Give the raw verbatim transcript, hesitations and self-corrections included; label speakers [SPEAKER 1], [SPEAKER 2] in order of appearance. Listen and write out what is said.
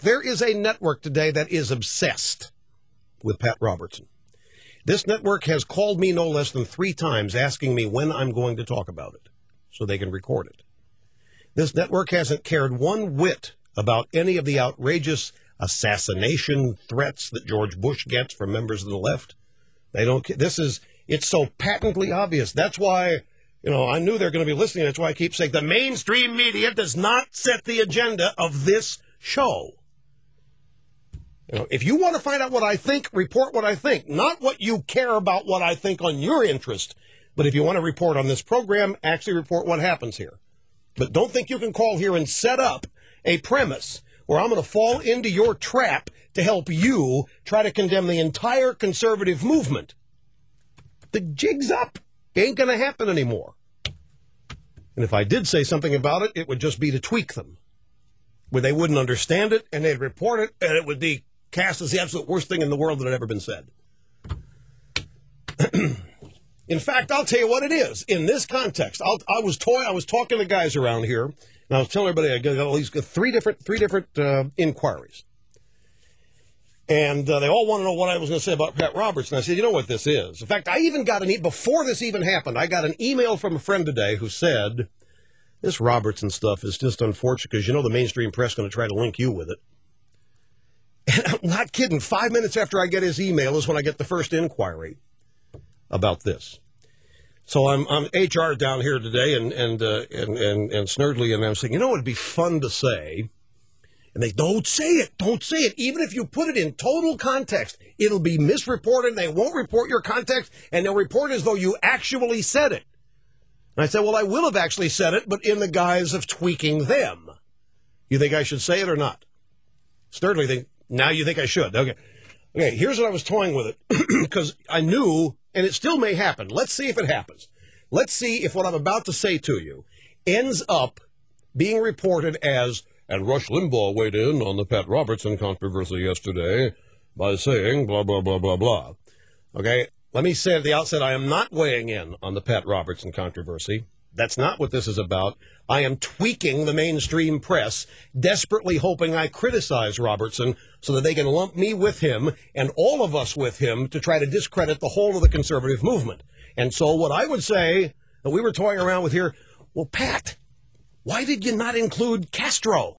[SPEAKER 1] there is a network today that is obsessed with Pat Robertson. This network has called me no less than three times asking me when I'm going to talk about it so they can record it. This network hasn't cared one whit about any of the outrageous assassination threats that George Bush gets from members of the left. They don't. This is, it's so patently obvious. That's why, you know, I knew they're going to be listening. That's why I keep saying the mainstream media does not set the agenda of this show. You know, if you want to find out what I think, report what I think. Not what you care about what I think on your interest. But if you want to report on this program, actually report what happens here. But don't think you can call here and set up a premise where I'm going to fall into your trap to help you try to condemn the entire conservative movement. The jig's up. It ain't going to happen anymore. And if I did say something about it, it would just be to tweak them, where they wouldn't understand it, and they'd report it, and it would be cast as the absolute worst thing in the world that had ever been said. In fact, I'll tell you what it is. In this context, I'll, I was toy, I was talking to guys around here, and I was telling everybody I got at least three different three different uh, inquiries, and uh, they all want to know what I was going to say about Pat Robertson. I said, you know what this is. In fact, I even got an e- before this even happened. I got an email from a friend today who said, "This Robertson stuff is just unfortunate because you know the mainstream press is going to try to link you with it." And I'm not kidding. Five minutes after I get his email is when I get the first inquiry about this. So I'm I'm H R down here today, and and uh, and, and and Snerdley, and I'm saying, you know, it'd be fun to say, and they don't say it, don't say it. Even if you put it in total context, it'll be misreported. They won't report your context, and they'll report as though you actually said it. And I said, well, I will have actually said it, but in the guise of tweaking them. You think I should say it or not? Snerdley, think now you think I should? Okay, okay. Here's what I was toying with it because I knew. And it still may happen. Let's see if it happens. Let's see if what I'm about to say to you ends up being reported as, and Rush Limbaugh weighed in on the Pat Robertson controversy yesterday by saying blah, blah, blah, blah, blah. Okay, let me say at the outset, I am not weighing in on the Pat Robertson controversy. That's not what this is about. I am tweaking the mainstream press, desperately hoping I criticize Robertson so that they can lump me with him and all of us with him to try to discredit the whole of the conservative movement. And so what I would say, that we were toying around with here, well, Pat, why did you not include Castro?